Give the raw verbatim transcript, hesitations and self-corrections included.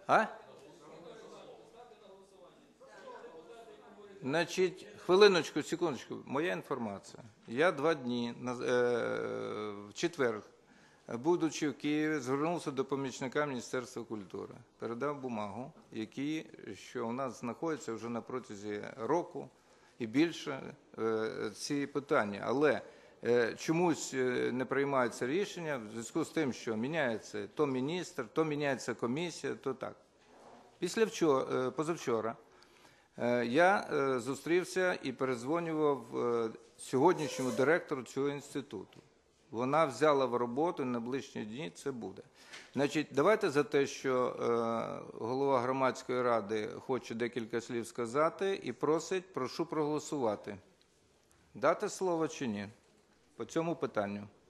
А? Значить, хвилиночку, секундочку, моя інформація. Я два дні, в четвер, будучи в Києві, звернувся до помічника Міністерства культури, передав бумагу, які, що у нас знаходяться вже на протязі року і більше ці питання. Але чомусь не приймаються рішення в зв'язку з тим, що міняється то міністр, то міняється комісія, то так. Після вчора, позавчора я зустрівся і передзвонював сьогоднішньому директору цього інституту. Вона взяла в роботу, і на ближчі дні це буде. Значить, давайте за те, що голова громадської ради хоче декілька слів сказати і просить, прошу проголосувати. Дати слово чи ні по цьому питанню?